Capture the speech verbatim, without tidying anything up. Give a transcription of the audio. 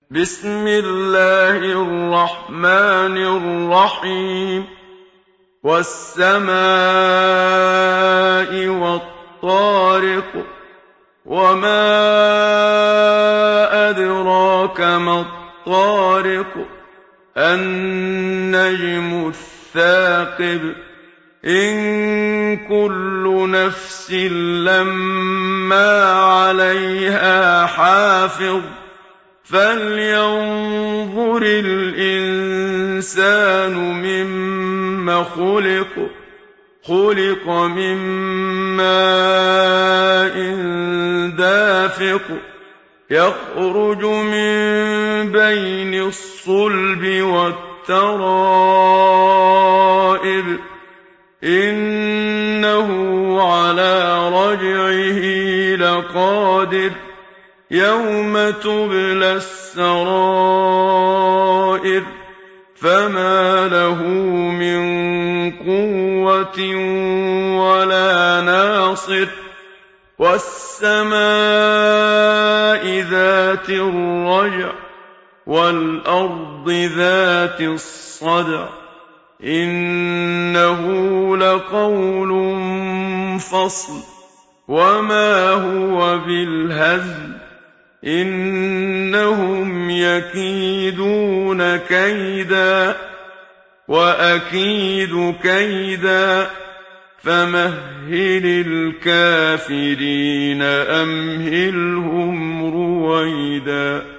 بسم الله الرحمن الرحيم والسماء والطارق وما أدراك ما الطارق النجم الثاقب إن كل نفس لما عليها حافظ فلينظر الإنسان مما خلق خلق من ماء دافق يخرج من بين الصلب والترائب إنه على رجعه لقادر يوم تبلى السرائر فما له من قوة ولا ناصر والسماء ذات الرجع والأرض ذات الصدع إنه لقول فصل وما هو بالهزل إنهم يكيدون كيدا وأكيد كيدا فمهل الكافرين أمهلهم رويدا.